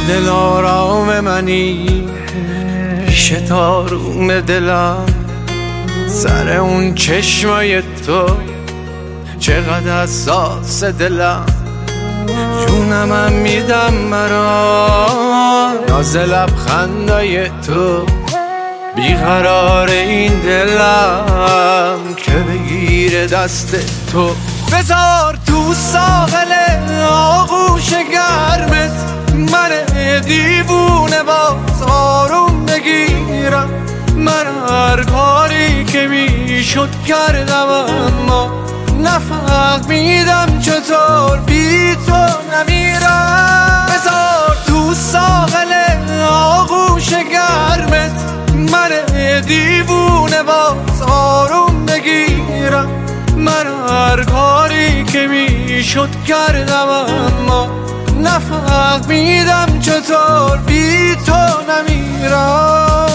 دل آرام منی، پیش تاروم دلم، سر اون چشمای تو چقدر حساس دلم. جونمم میدم برا ناز لبخندای تو، بیقرار این دلم که بگیره دست تو. بذار تو ساحل آغوش گرمت من دیوونه باز آروم بگیرم. من هر کاری که میشد کردم، اما نفهمیدم چطور بی تو نمیرم. بذار تو ساحل آغوش گرمت من دیوونه باز آروم بگیرم. من هر کاری که میشد کردم، اما نفهمیدم چطور بی تو نمیرم.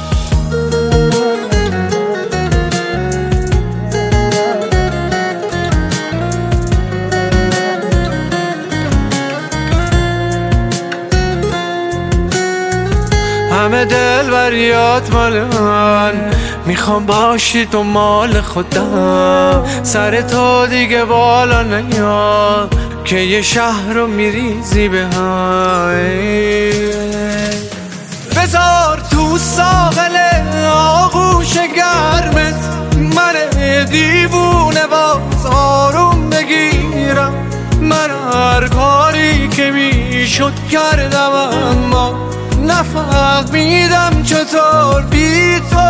همه دل بریات مال من، میخوام باشی تو مال خودم. سر تو دیگه بالا نیاد که یه شهر رو میریزی به هم. بذار تو ساحل آغوش گرمت من دیوونه باز آروم بگیرم. من هر کاری که میشد کردم، اما نفهمیدم چطور بی تو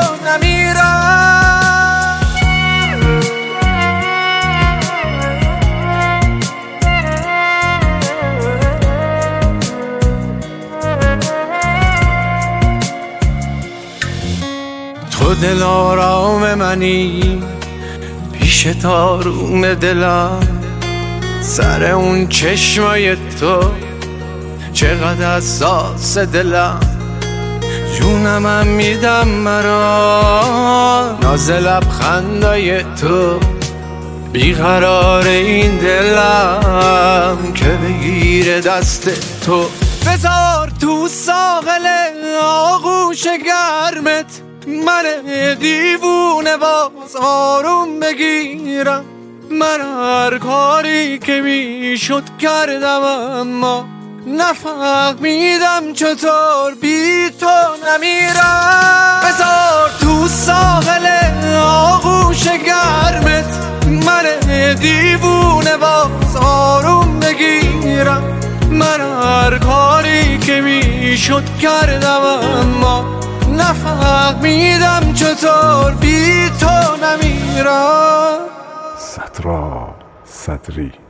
نمیرم. تو دل آرام منی، پیش تاروم دلم، سر اون چشمای تو چقدر حساس دلم. جونمم میدم برا ناز لبخندای تو، بیقرار این دلم که بگیره دست تو. بذار تو ساحل آغوش گرمت من دیوونه باز آروم بگیرم. من هر کاری که میشد کردم، اما نفهمیدم چطور بی تو نمیرم. بذار تو ساحل آغوش گرمت من دیوونه باز آروم بگیرم. من هر کاری که میشد کردم، اما نفهمیدم چطور بی تو نمیرم. ستراب صدری